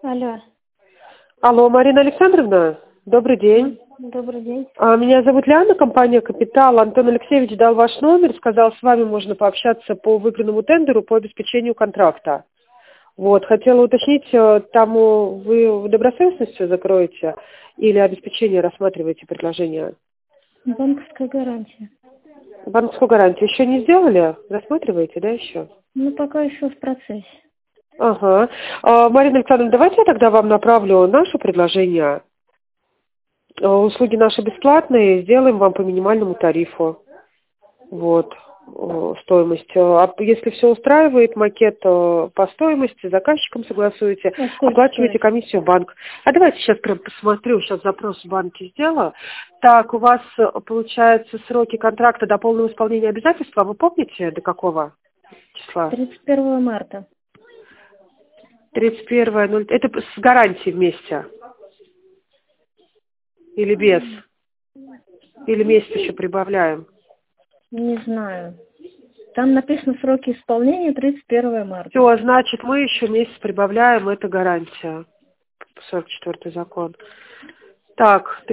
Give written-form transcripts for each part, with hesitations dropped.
Алло. Алло, Марина Александровна, добрый день. Добрый день. Меня зовут Ляна, компания «Капитал». Антон Алексеевич дал ваш номер, сказал, с вами можно пообщаться по выигранному тендеру по обеспечению контракта. Вот, хотела уточнить, там вы добросовестностью закроете или обеспечение рассматриваете предложение? Банковская гарантия. Банковскую гарантию еще не сделали? Рассматриваете, да, еще? Ну, пока еще в процессе. Ага. Марина Александровна, давайте я тогда вам направлю наше предложение. Услуги наши бесплатные, сделаем вам по минимальному тарифу. Вот, стоимость. А если все устраивает, макет по стоимости, с заказчиком согласуете, А сколько оплачиваете стоит? комиссию в банк. А давайте сейчас прям посмотрю, сейчас запрос в банке сделаю. Так, у вас, получается, сроки контракта до полного исполнения обязательств, а вы помните, до какого числа? 31 марта. 31.0. Это с гарантией вместе? Или без? Или месяц еще прибавляем? Не знаю. Там написано сроки исполнения 31 марта. Все, значит, мы еще месяц прибавляем, это гарантия. 44-й закон. Так,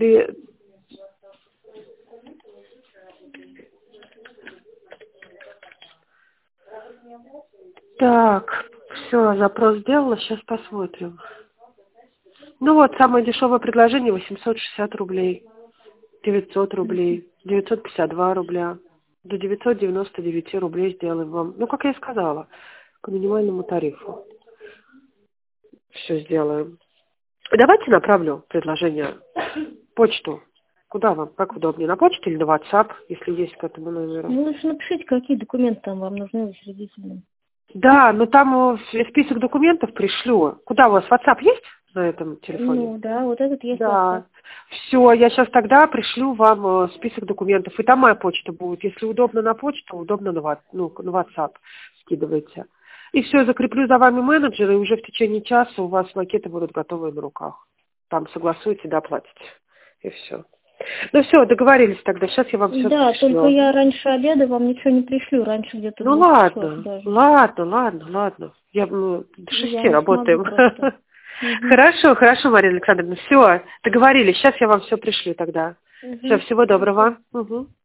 Так, все, запрос сделала, сейчас посмотрим. Ну вот, самое дешевое предложение 860 рублей, 900 рублей, 952 рубля. До 999 рублей сделаем вам. Ну, как я и сказала, по минимальному тарифу. Все сделаем. Давайте направлю предложение. Почту. Куда вам? Как удобнее? На почту или на WhatsApp, если есть к этому номеру? Ну, лучше напишите, какие документы там вам нужны учредительные. Да, но там список документов пришлю. Куда у вас? WhatsApp есть на этом телефоне? Ну, да, вот этот есть WhatsApp. Да. Все, я сейчас тогда пришлю вам список документов. И там моя почта будет. Если удобно на почту, удобно на WhatsApp скидывайте. И все, закреплю за вами менеджера, и уже в течение часа у вас макеты будут готовы на руках. Там согласуете, доплатите. И все. Ну все, договорились тогда. Сейчас я вам все Да, пришлю. только я раньше обеда вам ничего не пришлю, раньше где-то Ну 2 часов даже. ладно. До 6 Я не работаем. смогу просто. Угу. Хорошо, Марина Александровна. Все, договорились. Сейчас я вам все пришлю тогда. Все, Угу. всего доброго. Угу.